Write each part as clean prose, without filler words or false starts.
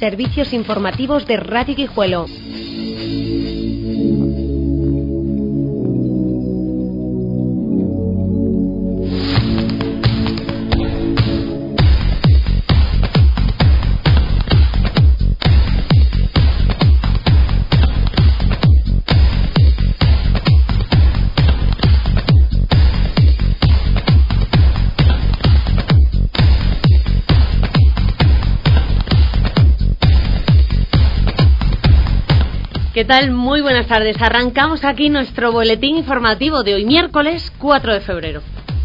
servicios informativos de Radio Guijuelo. ¿Qué tal? Muy buenas tardes. Arrancamos aquí nuestro boletín informativo de hoy, miércoles 4 de febrero.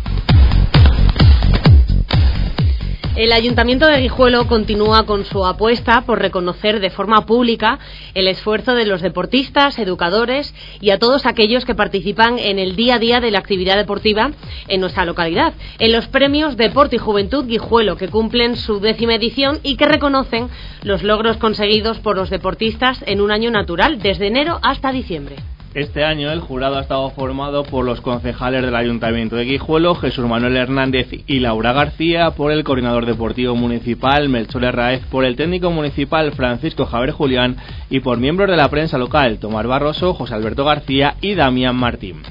El Ayuntamiento de Guijuelo continúa con su apuesta por reconocer de forma pública el esfuerzo de los deportistas, educadores y a todos aquellos que participan en el día a día de la actividad deportiva en nuestra localidad, en los premios Deporte y Juventud Guijuelo, que cumplen su 10ª edición y que reconocen los logros conseguidos por los deportistas en un año natural, desde enero hasta diciembre. Este año el jurado ha estado formado por los concejales del Ayuntamiento de Guijuelo, Jesús Manuel Hernández y Laura García, por el coordinador deportivo municipal, Melchor Herráez, por el técnico municipal, Francisco Javier Julián, y por miembros de la prensa local, Tomás Barroso, José Alberto García y Damián Martín.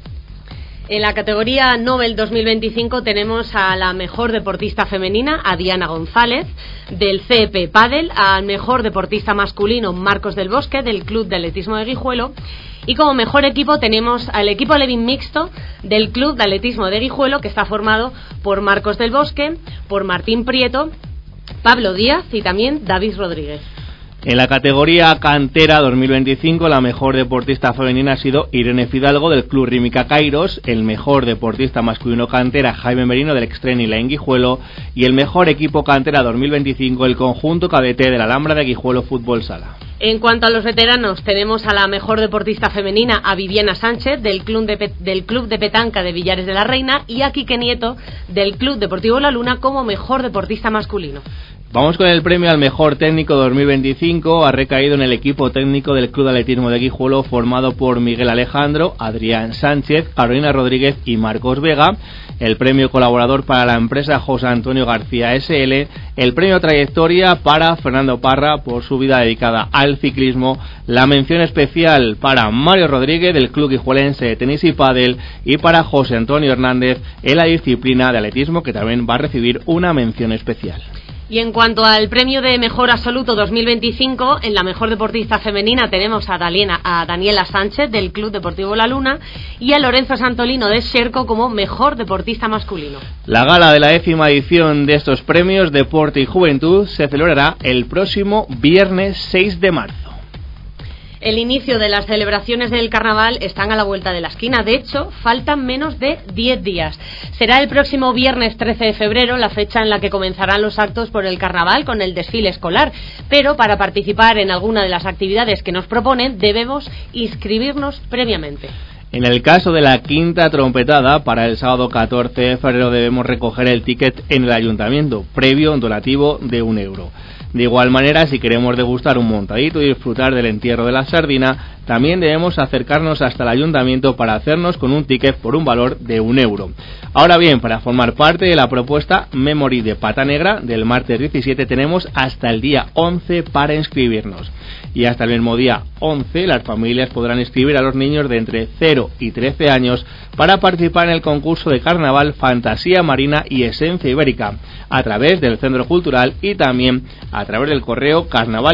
En la categoría Nobel 2025 tenemos a la mejor deportista femenina, a Diana González, del CEP Pádel, al mejor deportista masculino, Marcos del Bosque, del Club de Atletismo de Guijuelo, y como mejor equipo tenemos al equipo Levin mixto del Club de Atletismo de Guijuelo, que está formado por Marcos del Bosque, por Martín Prieto, Pablo Díaz y también David Rodríguez. En la categoría Cantera 2025, la mejor deportista femenina ha sido Irene Fidalgo, del Club Rímica Cairos, el mejor deportista masculino Cantera, Jaime Merino, del Extreni La Guijuelo, y el mejor equipo Cantera 2025, el conjunto cadete de la Alhambra de Guijuelo Fútbol Sala. En cuanto a los veteranos, tenemos a la mejor deportista femenina, a Viviana Sánchez, del Club de Petanca de Villares de la Reina, y a Quique Nieto, del Club Deportivo La Luna, como mejor deportista masculino. Vamos con el premio al mejor técnico 2025. Ha recaído en el equipo técnico del Club de Atletismo de Guijuelo, formado por Miguel Alejandro, Adrián Sánchez, Carolina Rodríguez y Marcos Vega. El premio colaborador para la empresa José Antonio García SL. El premio trayectoria para Fernando Parra por su vida dedicada al ciclismo. La mención especial para Mario Rodríguez, del Club Guijuelense de Tenis y Pádel, y para José Antonio Hernández en la disciplina de atletismo, que también va a recibir una mención especial. Y en cuanto al premio de mejor absoluto 2025, en la mejor deportista femenina tenemos a Daniela Sánchez, del Club Deportivo La Luna, y a Lorenzo Santolino de Xerco como mejor deportista masculino. La gala de la 10ª edición de estos premios Deporte y Juventud se celebrará el próximo viernes 6 de marzo. El inicio de las celebraciones del carnaval están a la vuelta de la esquina. De hecho, faltan menos de 10 días. Será el próximo viernes 13 de febrero la fecha en la que comenzarán los actos por el carnaval con el desfile escolar. Pero para participar en alguna de las actividades que nos proponen debemos inscribirnos previamente. En el caso de la quinta trompetada, para el sábado 14 de febrero debemos recoger el ticket en el ayuntamiento, previo donativo de €1. De igual manera, si queremos degustar un montadito y disfrutar del entierro de la sardina, también debemos acercarnos hasta el ayuntamiento para hacernos con un ticket por un valor de €1. Ahora bien, para formar parte de la propuesta Memory de Pata Negra del martes 17 tenemos hasta el día 11 para inscribirnos. Y hasta el mismo día 11 las familias podrán inscribir a los niños de entre 0 y 13 años para participar en el concurso de carnaval Fantasía Marina y Esencia Ibérica a través del Centro Cultural y también a través del correo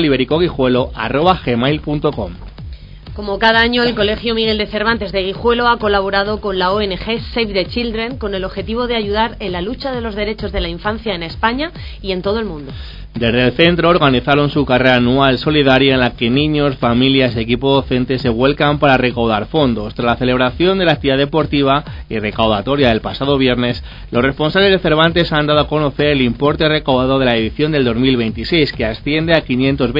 carnavalibericoguijuelo@gmail.com. Como cada año, el Colegio Miguel de Cervantes de Guijuelo ha colaborado con la ONG Save the Children con el objetivo de ayudar en la lucha de los derechos de la infancia en España y en todo el mundo. Desde el centro organizaron su carrera anual solidaria en la que niños, familias y equipo docente se vuelcan para recaudar fondos. Tras la celebración de la actividad deportiva y recaudatoria del pasado viernes, los responsables de Cervantes han dado a conocer el importe recaudado de la edición del 2026, que asciende a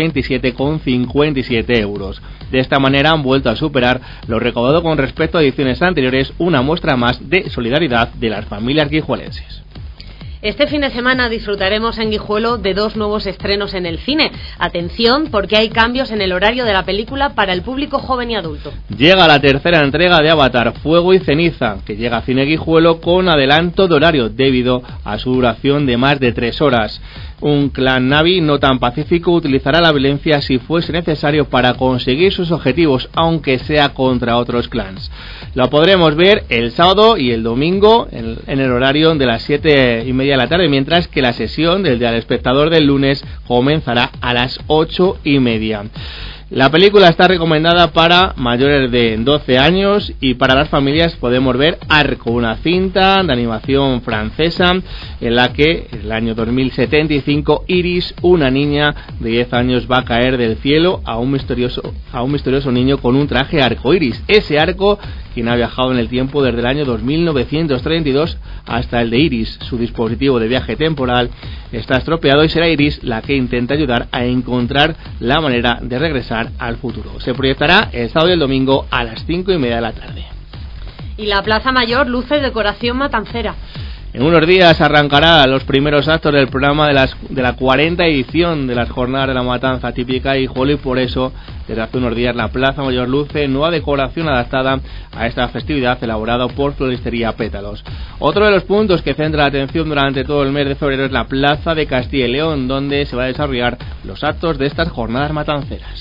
527,57 euros. De esta manera han vuelto a superar lo recaudado con respecto a ediciones anteriores, una muestra más de solidaridad de las familias guijuelenses. Este fin de semana disfrutaremos en Guijuelo de 2 nuevos estrenos en el cine. Atención, porque hay cambios en el horario de la película para el público joven y adulto. Llega la tercera entrega de Avatar, Fuego y Ceniza, que llega a Cine Guijuelo con adelanto de horario debido a su duración de más de 3 horas. Un clan Na'vi no tan pacífico utilizará la violencia si fuese necesario para conseguir sus objetivos, aunque sea contra otros clans. Lo podremos ver el sábado y el domingo en el horario de las 7:30 de la tarde, mientras que la sesión del Día del Espectador del lunes comenzará a las 8:30. La película está recomendada para mayores de 12 años y para las familias podemos ver Arco, una cinta de animación francesa en la que en el año 2075 Iris, una niña de 10 años, va a caer del cielo a un misterioso niño con un traje arcoíris. Ese arco, quien ha viajado en el tiempo desde el año 2932 hasta el de Iris. Su dispositivo de viaje temporal está estropeado y será Iris la que intenta ayudar a encontrar la manera de regresar al futuro. Se proyectará el sábado y el domingo a las 5:30 de la tarde. Y la Plaza Mayor luce decoración matancera. En unos días arrancará los primeros actos del programa de la 40 edición de las Jornadas de la Matanza típica de Guijuelo, y por eso desde hace unos días la Plaza Mayor luce nueva decoración adaptada a esta festividad elaborada por Floristería Pétalos. Otro de los puntos que centra la atención durante todo el mes de febrero es la Plaza de Castilla y León, donde se va a desarrollar los actos de estas jornadas matanceras.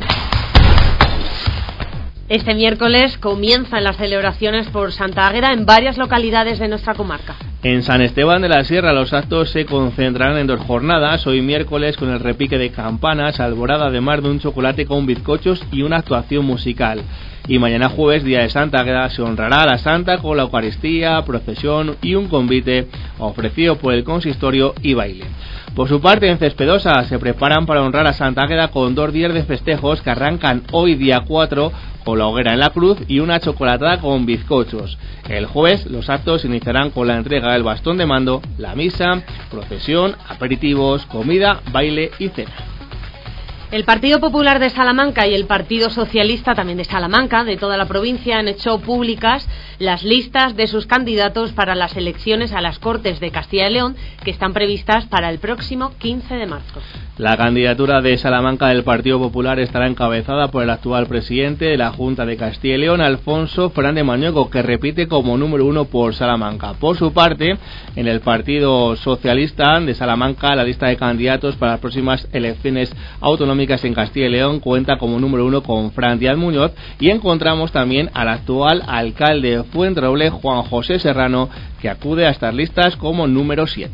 Este miércoles comienzan las celebraciones por Santa Águeda en varias localidades de nuestra comarca. En San Esteban de la Sierra los actos se concentrarán en 2 jornadas. Hoy miércoles con el repique de campanas, alborada además de un chocolate con bizcochos y una actuación musical. Y mañana jueves, día de Santa Águeda, se honrará a la Santa con la Eucaristía, procesión y un convite ofrecido por el consistorio y baile. Por su parte, en Cespedosa se preparan para honrar a Santa Águeda con 2 días de festejos que arrancan hoy día 4 con la hoguera en la cruz y una chocolatada con bizcochos. El jueves los actos iniciarán con la entrega del bastón de mando, la misa, procesión, aperitivos, comida, baile y cena. El Partido Popular de Salamanca y el Partido Socialista también de Salamanca, de toda la provincia, han hecho públicas las listas de sus candidatos para las elecciones a las Cortes de Castilla y León, que están previstas para el próximo 15 de marzo. La candidatura de Salamanca del Partido Popular estará encabezada por el actual presidente de la Junta de Castilla y León, Alfonso Fernández Mañueco, que repite como número 1 por Salamanca. Por su parte, en el Partido Socialista de Salamanca, la lista de candidatos para las próximas elecciones autonómicas en Castilla y León cuenta como número 1 con Fran Díaz Muñoz, y encontramos también al actual alcalde de Fuenterroble, Juan José Serrano, que acude a estas listas como número 7.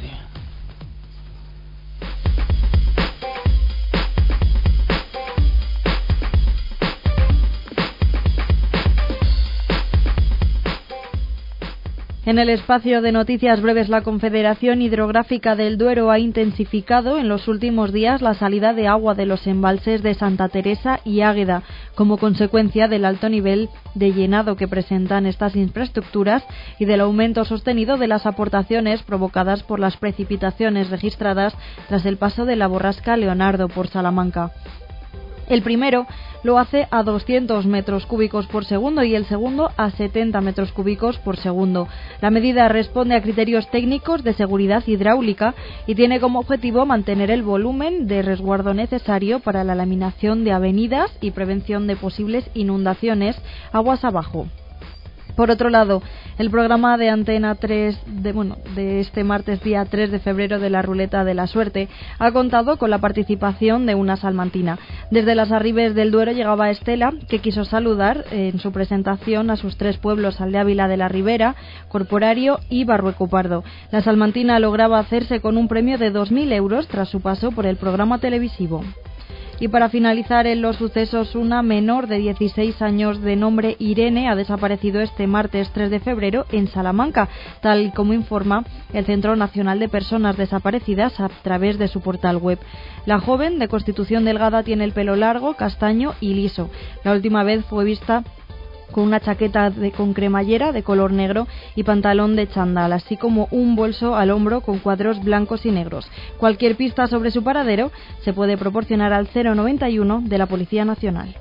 En el espacio de noticias breves, la Confederación Hidrográfica del Duero ha intensificado en los últimos días la salida de agua de los embalses de Santa Teresa y Águeda, como consecuencia del alto nivel de llenado que presentan estas infraestructuras y del aumento sostenido de las aportaciones provocadas por las precipitaciones registradas tras el paso de la borrasca Leonardo por Salamanca. El primero lo hace a 200 metros cúbicos por segundo y el segundo a 70 metros cúbicos por segundo. La medida responde a criterios técnicos de seguridad hidráulica y tiene como objetivo mantener el volumen de resguardo necesario para la laminación de avenidas y prevención de posibles inundaciones aguas abajo. Por otro lado, el programa de Antena 3 de este martes día 3 de febrero de la Ruleta de la Suerte ha contado con la participación de una salmantina. Desde las Arribes del Duero llegaba Estela, que quiso saludar en su presentación a sus 3 pueblos, Aldea de la Ribera, Corporario y Barrueco Pardo. La salmantina lograba hacerse con un premio de 2.000 euros tras su paso por el programa televisivo. Y para finalizar en los sucesos, una menor de 16 años de nombre Irene ha desaparecido este martes 3 de febrero en Salamanca, tal como informa el Centro Nacional de Personas Desaparecidas a través de su portal web. La joven, de constitución delgada, tiene el pelo largo, castaño y liso. La última vez fue vista con una chaqueta con cremallera de color negro y pantalón de chándal, así como un bolso al hombro con cuadros blancos y negros. Cualquier pista sobre su paradero se puede proporcionar al 091 de la Policía Nacional.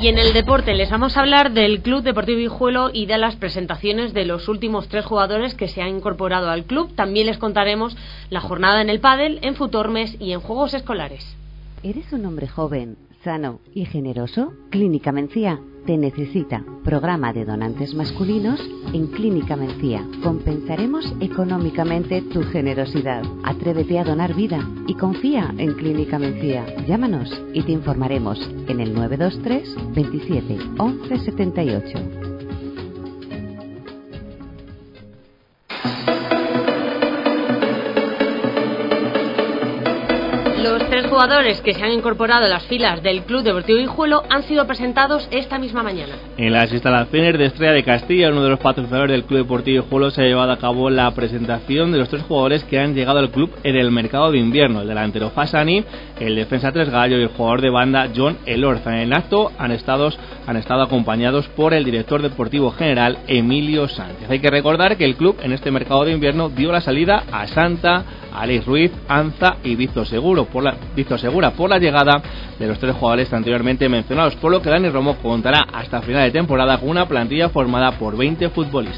Y en el deporte les vamos a hablar del Club Deportivo Guijuelo y de las presentaciones de los últimos 3 jugadores que se han incorporado al club. También les contaremos la jornada en el pádel, en Futormes y en Juegos Escolares. ¿Eres un hombre joven, sano y generoso? Clínica Mencía te necesita. Programa de donantes masculinos en Clínica Mencía. Compensaremos económicamente tu generosidad. Atrévete a donar vida y confía en Clínica Mencía. Llámanos y te informaremos en el 923 27 11 78. Los 3 jugadores que se han incorporado a las filas del Club Deportivo Guijuelo han sido presentados esta misma mañana. En las instalaciones de Estrella de Castilla, uno de los patrocinadores del Club Deportivo Guijuelo, se ha llevado a cabo la presentación de los 3 jugadores que han llegado al club en el mercado de invierno: el delantero Fasani, el defensa Tres Gallo y el jugador de banda John Elorza. En el acto han estado acompañados por el director deportivo general Emilio Sánchez. Hay que recordar que el club en este mercado de invierno dio la salida a Santa, Alex Ruiz, Anza y Víctor Segura por la llegada de los 3 jugadores anteriormente mencionados, por lo que Dani Romo contará hasta final de temporada con una plantilla formada por 20 futbolistas.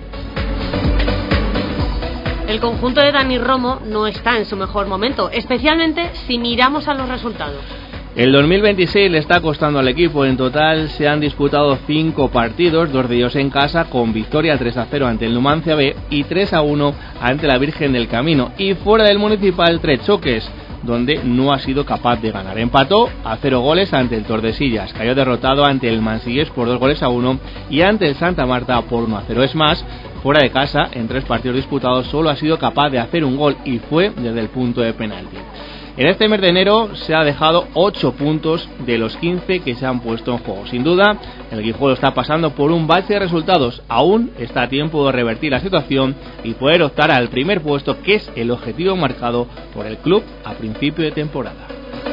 El conjunto de Dani Romo no está en su mejor momento, especialmente si miramos a los resultados. El 2026 le está costando al equipo. En total se han disputado 5 partidos, 2 de ellos en casa, con victoria 3-0 ante el Numancia B y 3-1 ante la Virgen del Camino. Y fuera del Municipal, 3 choques, donde no ha sido capaz de ganar. Empató a 0 goles ante el Tordesillas, cayó derrotado ante el Mansillés por 2-1 y ante el Santa Marta por 1-0. Es más, fuera de casa, en 3 partidos disputados, solo ha sido capaz de hacer un gol y fue desde el punto de penalti. En este mes de enero se ha dejado 8 puntos de los 15 que se han puesto en juego. Sin duda, el Guijuelo está pasando por un bache de resultados. Aún está a tiempo de revertir la situación y poder optar al primer puesto, que es el objetivo marcado por el club a principio de temporada.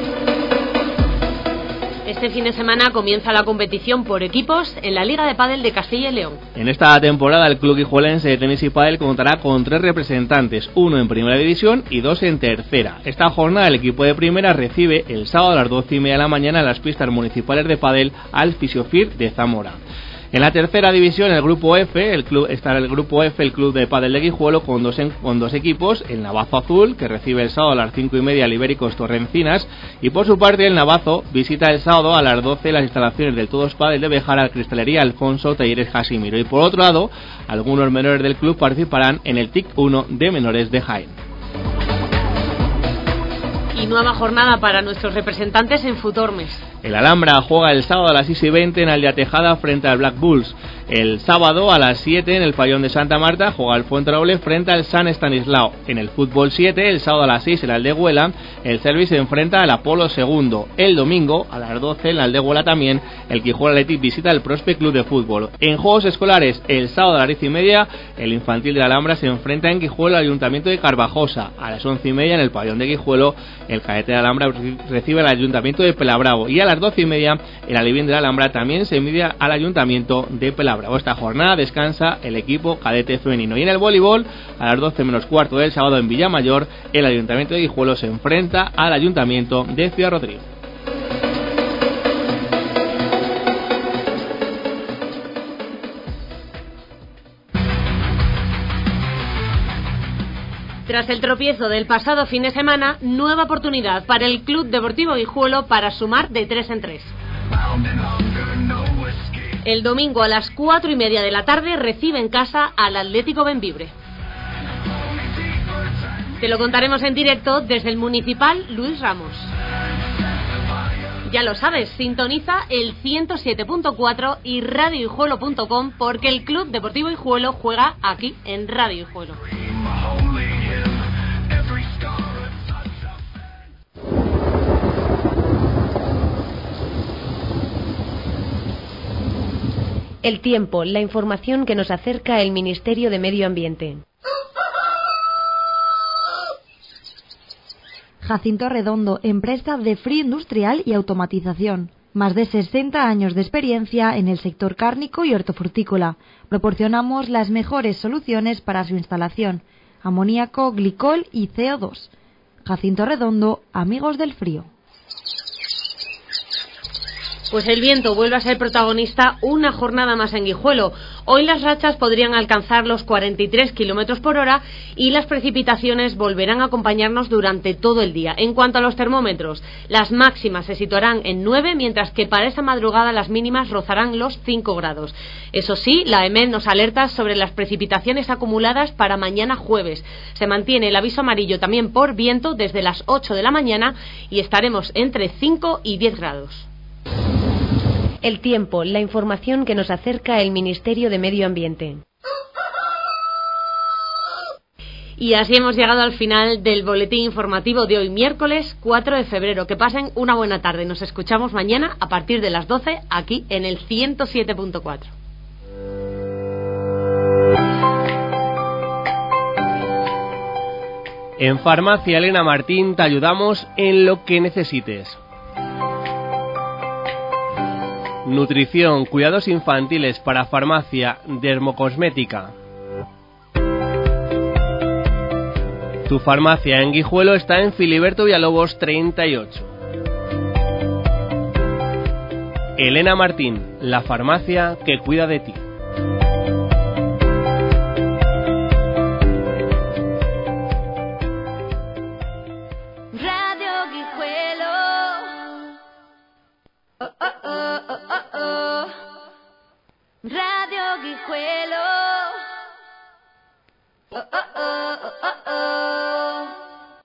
Este fin de semana comienza la competición por equipos en la Liga de Pádel de Castilla y León. En esta temporada el club guijuelense de tenis y pádel contará con 3 representantes, 1 en primera división y 2 en tercera. Esta jornada el equipo de primera recibe el sábado a las 12:30 de la mañana en las pistas municipales de pádel al Fisiofir de Zamora. En la tercera división, el grupo F, el club de pádel de Guijuelo con dos equipos: el Navazo Azul, que recibe el sábado a las 5:30 al Ibéricos Torrencinas, y por su parte el Navazo visita el sábado a las 12 las instalaciones del Todos Pádel de Bejar al Cristalería Alfonso Talleres Jasimiro. Y por otro lado, algunos menores del club participarán en el TIC 1 de menores de Jaén. Y nueva jornada para nuestros representantes en Futormes. El Alhambra juega el sábado a las 6:20 en Aldea Tejada frente al Black Bulls. El sábado a las 7 en el Pabellón de Santa Marta juega el Fuenterroble frente al San Estanislao. En el Fútbol 7, el sábado a las 6 en la Aldehuela, el Service se enfrenta al Apolo II. El domingo a las 12 en la Aldehuela también, el Guijuelo Athletic visita el Prospect Club de Fútbol. En Juegos Escolares, el sábado a las 10:30, el Infantil de la Alhambra se enfrenta en Guijuelo al Ayuntamiento de Carvajosa. A las 11:30 en el Pabellón de Guijuelo, el Cadete de la Alhambra recibe al Ayuntamiento de Pelabravo. Y a las 12:30, el Alivín de la Alhambra también se mide al Ayuntamiento de Pelabravo. Esta jornada descansa el equipo cadete femenino. Y en el voleibol, a las 12 menos cuarto del sábado en Villamayor, el Ayuntamiento de Guijuelo se enfrenta al Ayuntamiento de Ciudad Rodrigo. Tras el tropiezo del pasado fin de semana, nueva oportunidad para el Club Deportivo Guijuelo para sumar de 3 en 3. El domingo a las 4:30 de la tarde recibe en casa al Atlético Bembibre. Te lo contaremos en directo desde el Municipal Luis Ramos. Ya lo sabes, sintoniza el 107.4 y radioguijuelo.com, porque el Club Deportivo Guijuelo juega aquí en Radio Guijuelo. El tiempo, la información que nos acerca el Ministerio de Medio Ambiente. Jacinto Redondo, empresa de frío industrial y automatización. Más de 60 años de experiencia en el sector cárnico y hortofrutícola. Proporcionamos las mejores soluciones para su instalación: amoníaco, glicol y CO2. Jacinto Redondo, amigos del frío. Pues el viento vuelve a ser protagonista una jornada más en Guijuelo. Hoy las rachas podrían alcanzar los 43 kilómetros por hora y las precipitaciones volverán a acompañarnos durante todo el día. En cuanto a los termómetros, las máximas se situarán en 9, mientras que para esta madrugada las mínimas rozarán los 5 grados. Eso sí, la EMET nos alerta sobre las precipitaciones acumuladas para mañana jueves. Se mantiene el aviso amarillo también por viento desde las 8 de la mañana y estaremos entre 5 y 10 grados. El tiempo, la información que nos acerca el Ministerio de Medio Ambiente. Y así hemos llegado al final del boletín informativo de hoy, miércoles 4 de febrero. Que pasen una buena tarde. Nos escuchamos mañana a partir de las 12 aquí en el 107.4. En Farmacia Elena Martín te ayudamos en lo que necesites. Nutrición, cuidados infantiles para farmacia, dermocosmética. Tu farmacia en Guijuelo está en Filiberto Villalobos 38. Elena Martín, la farmacia que cuida de ti. Radio Guijuelo. Oh, oh, oh, oh, oh.